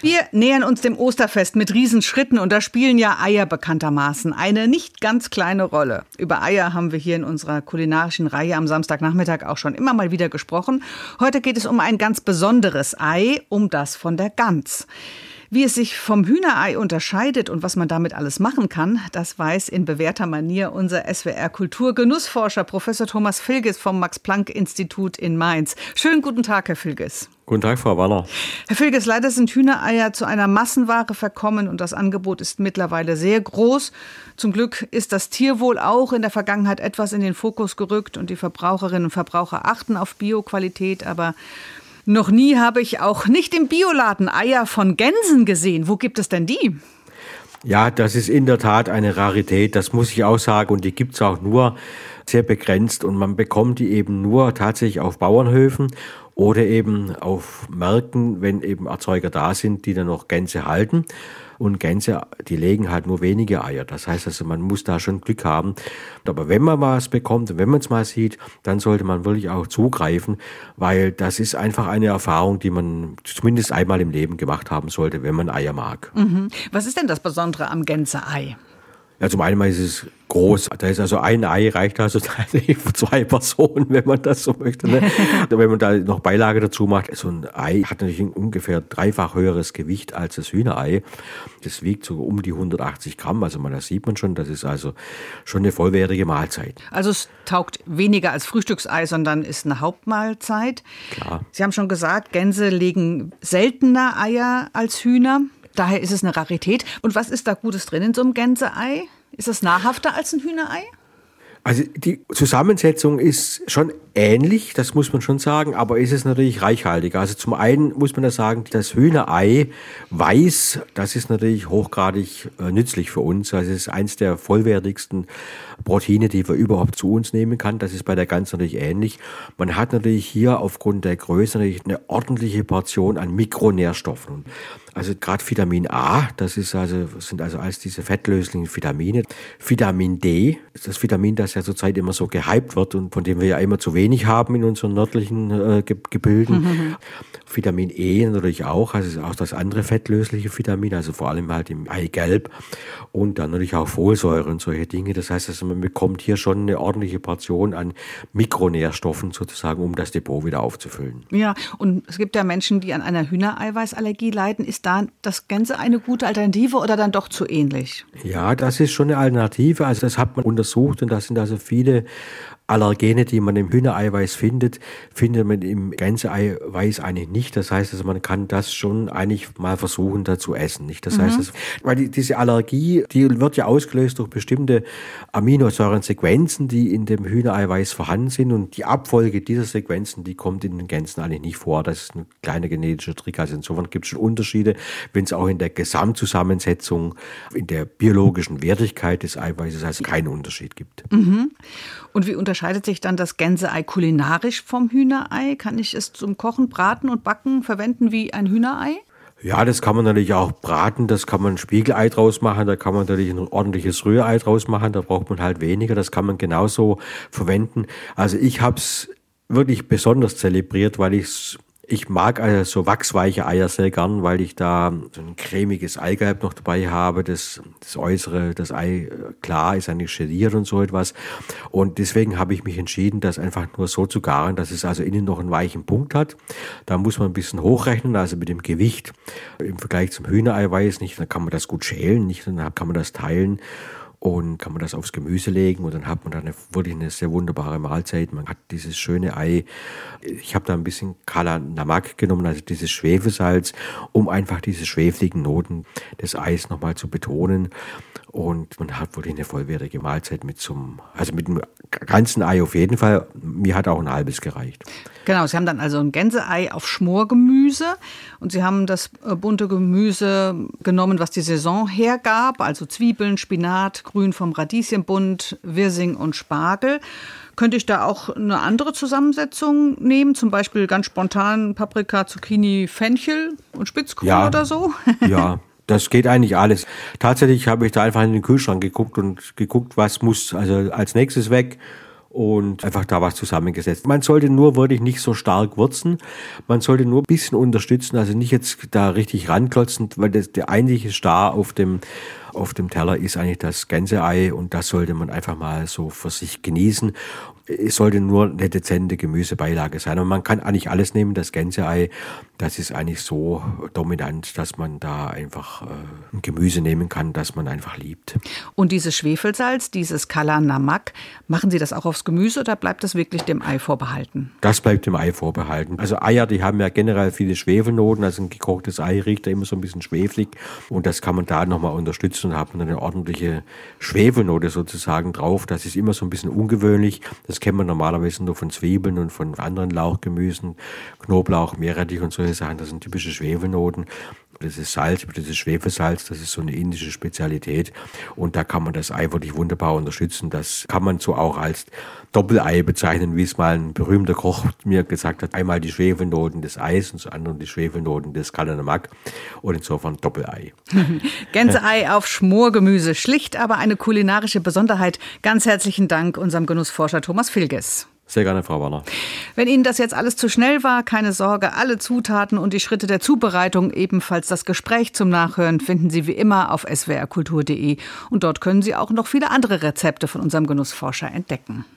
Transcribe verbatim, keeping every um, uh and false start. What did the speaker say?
Wir nähern uns dem Osterfest mit Riesenschritten und da spielen ja Eier bekanntermaßen eine nicht ganz kleine Rolle. Über Eier haben wir hier in unserer kulinarischen Reihe am Samstagnachmittag auch schon immer mal wieder gesprochen. Heute geht es um ein ganz besonderes Ei, um das von der Gans. Wie es sich vom Hühnerei unterscheidet und was man damit alles machen kann, das weiß in bewährter Manier unser S W R-Kulturgenussforscher Professor Thomas Filges vom Max-Planck-Institut in Mainz. Schönen guten Tag, Herr Filges. Guten Tag, Frau Warner. Herr Filges, leider sind Hühnereier zu einer Massenware verkommen und das Angebot ist mittlerweile sehr groß. Zum Glück ist das Tierwohl auch in der Vergangenheit etwas in den Fokus gerückt und die Verbraucherinnen und Verbraucher achten auf Bioqualität, aber noch nie habe ich auch nicht im Bioladen Eier von Gänsen gesehen. Wo gibt es denn die? Ja, das ist in der Tat eine Rarität, das muss ich auch sagen. Und die gibt es auch nur sehr begrenzt. Und man bekommt die eben nur tatsächlich auf Bauernhöfen oder eben auf Märkten, wenn eben Erzeuger da sind, die dann noch Gänse halten. Und Gänse, die legen halt nur wenige Eier. Das heißt also, man muss da schon Glück haben. Aber wenn man was bekommt und wenn man es mal sieht, dann sollte man wirklich auch zugreifen, weil das ist einfach eine Erfahrung, die man zumindest einmal im Leben gemacht haben sollte, wenn man Eier mag. Mhm. Was ist denn das Besondere am Gänseei? Ja, zum einen mal ist es groß. Da ist also ein Ei, reicht also für zwei Personen, wenn man das so möchte. Ne? Wenn man da noch Beilage dazu macht, so ein Ei hat natürlich ein ungefähr dreifach höheres Gewicht als das Hühnerei. Das wiegt so um die hundertachtzig Gramm. Also man, das sieht man schon, das ist also schon eine vollwertige Mahlzeit. Also es taugt weniger als Frühstücksei, sondern ist eine Hauptmahlzeit. Klar. Sie haben schon gesagt, Gänse legen seltener Eier als Hühner. Daher ist es eine Rarität. Und was ist da Gutes drin in so einem Gänseei? Ist es nahrhafter als ein Hühnerei? Also die Zusammensetzung ist schon ähnlich, das muss man schon sagen, aber ist es natürlich reichhaltiger. Also zum einen muss man ja sagen, das Hühnerei weiß, das ist natürlich hochgradig äh, nützlich für uns. Also es ist eins der vollwertigsten Proteine, die wir überhaupt zu uns nehmen kann. Das ist bei der Gans natürlich ähnlich. Man hat natürlich hier aufgrund der Größe natürlich eine ordentliche Portion an Mikronährstoffen. Also gerade Vitamin A, das ist also, sind also alles diese fettlöslichen Vitamine. Vitamin D, das Vitamin, das ja zurzeit immer so gehypt wird und von dem wir ja immer zu wenig haben in unseren nördlichen äh, Gebilden. Mhm. Vitamin E natürlich auch, also auch das andere fettlösliche Vitamin, also vor allem halt im Eigelb und dann natürlich auch Folsäure und solche Dinge. Das heißt, also man bekommt hier schon eine ordentliche Portion an Mikronährstoffen sozusagen, um das Depot wieder aufzufüllen. Ja, und es gibt ja Menschen, die an einer Hühnereiweißallergie leiden. Ist da das Gänse eine gute Alternative oder dann doch zu ähnlich? Ja, das ist schon eine Alternative. Also das hat man untersucht und da sind also viele Allergene, die man im Hühnereiweiß findet, findet man im Gänseeiweiß eigentlich nicht. Das heißt, also man kann das schon eigentlich mal versuchen, da zu essen. Nicht? Das mhm. heißt, also, weil die, diese Allergie, die wird ja ausgelöst durch bestimmte Aminosäurensequenzen, die in dem Hühnereiweiß vorhanden sind. Und die Abfolge dieser Sequenzen, die kommt in den Gänsen eigentlich nicht vor. Das ist ein kleiner genetischer Trick. Also insofern gibt es schon Unterschiede, wenn es auch in der Gesamtzusammensetzung, in der biologischen Wertigkeit des Eiweißes also keinen Unterschied gibt. Mhm. Und wie unterscheidet sich dann das Gänseei kulinarisch vom Hühnerei? Kann ich es zum Kochen, Braten und Backen verwenden wie ein Hühnerei? Ja, das kann man natürlich auch braten, das kann man ein Spiegelei draus machen, da kann man natürlich ein ordentliches Rührei draus machen, da braucht man halt weniger, das kann man genauso verwenden. Also ich habe es wirklich besonders zelebriert, weil ich es Ich mag also so wachsweiche Eier sehr gern, weil ich da so ein cremiges Eigelb noch dabei habe. Das, das Äußere, das Ei klar ist eigentlich geliert und so etwas. Und deswegen habe ich mich entschieden, das einfach nur so zu garen, dass es also innen noch einen weichen Punkt hat. Da muss man ein bisschen hochrechnen, also mit dem Gewicht im Vergleich zum Hühnereiweiß nicht. Dann kann man das gut schälen, nicht, dann kann man das teilen. Und kann man das aufs Gemüse legen und dann hat man dann eine, wirklich eine sehr wunderbare Mahlzeit. Man hat dieses schöne Ei. Ich habe da ein bisschen Kala Namak genommen, also dieses Schwefelsalz, um einfach diese schwefligen Noten des Eis nochmal zu betonen. Und man hat wirklich eine vollwertige Mahlzeit mit zum, also mit dem ganzen Ei auf jeden Fall. Mir hat auch ein halbes gereicht. Genau, Sie haben dann also ein Gänseei auf Schmorgemüse und Sie haben das bunte Gemüse genommen, was die Saison hergab, also Zwiebeln, Spinat, Grün vom Radieschenbund, Wirsing und Spargel. Könnte ich da auch eine andere Zusammensetzung nehmen, zum Beispiel ganz spontan Paprika, Zucchini, Fenchel und Spitzkohl ja, oder so? Ja. Das geht eigentlich alles. Tatsächlich habe ich da einfach in den Kühlschrank geguckt und geguckt, was muss also als nächstes weg. und einfach da was zusammengesetzt. Man sollte nur wirklich nicht so stark würzen. Man sollte nur ein bisschen unterstützen, also nicht jetzt da richtig ranklotzen, weil das, der eigentliche Star auf dem, auf dem Teller ist eigentlich das Gänseei und das sollte man einfach mal so für sich genießen. Es sollte nur eine dezente Gemüsebeilage sein. Und man kann eigentlich alles nehmen. Das Gänseei, das ist eigentlich so dominant, dass man da einfach äh, ein Gemüse nehmen kann, das man einfach liebt. Und dieses Schwefelsalz, dieses Kala Namak, machen Sie das auch aufs Gemüse oder bleibt das wirklich dem Ei vorbehalten? Das bleibt dem Ei vorbehalten. Also Eier, die haben ja generell viele Schwefelnoten. Also ein gekochtes Ei riecht ja immer so ein bisschen schweflig. Und das kann man da nochmal unterstützen und hat man eine ordentliche Schwefelnote sozusagen drauf. Das ist immer so ein bisschen ungewöhnlich. Das kennt man normalerweise nur von Zwiebeln und von anderen Lauchgemüsen, Knoblauch, Meerrettich und solche Sachen. Das sind typische Schwefelnoten. Das ist Salz, das ist Schwefelsalz, das ist so eine indische Spezialität. Und da kann man das Ei wirklich wunderbar unterstützen. Das kann man so auch als Doppelei bezeichnen, wie es mal ein berühmter Koch mir gesagt hat. Einmal die Schwefelnoten des Eis und zum anderen die Schwefelnoten des Kala Namak. Und insofern Doppelei. Gänseei auf Schmorgemüse. Schlicht, aber eine kulinarische Besonderheit. Ganz herzlichen Dank unserem Genussforscher Thomas Filges. Sehr gerne, Frau Warner. Wenn Ihnen das jetzt alles zu schnell war, keine Sorge, alle Zutaten und die Schritte der Zubereitung, ebenfalls das Gespräch zum Nachhören, finden Sie wie immer auf s w r kultur punkt d e. Und dort können Sie auch noch viele andere Rezepte von unserem Genussforscher entdecken.